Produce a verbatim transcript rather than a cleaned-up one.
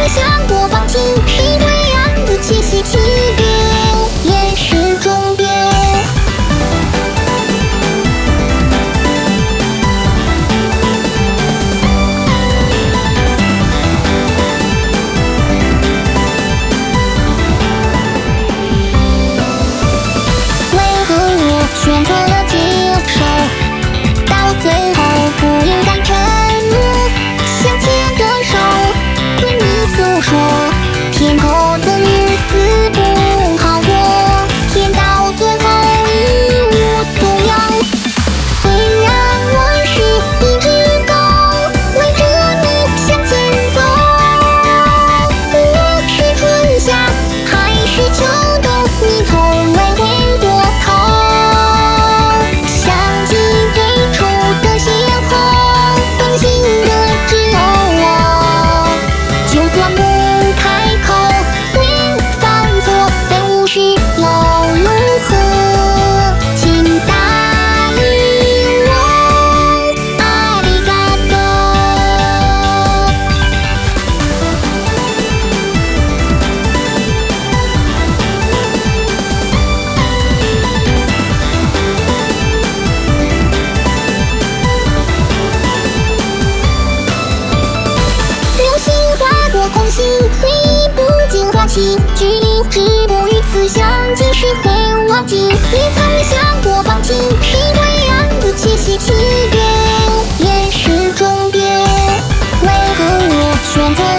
想过放弃，谁对暗自窃喜起点，也是终点。为何我选择了接受？到最后不应该沉默，想牵着手对你诉说，天后的日子不好过，天到最后一无所有。虽然我是一只狗，围着你向前走，无论是春夏还是秋冬，你从未回过头。想起最初的邂逅，动心的只有我。就算不开口，会犯错，但无视又如何？请答应我，ありがとう。流星划过空心，随意不经欢喜，距离止步于此，相见时会忘记。也曾想过放弃，谁对暗自窃喜起点，也是终点。为何我选择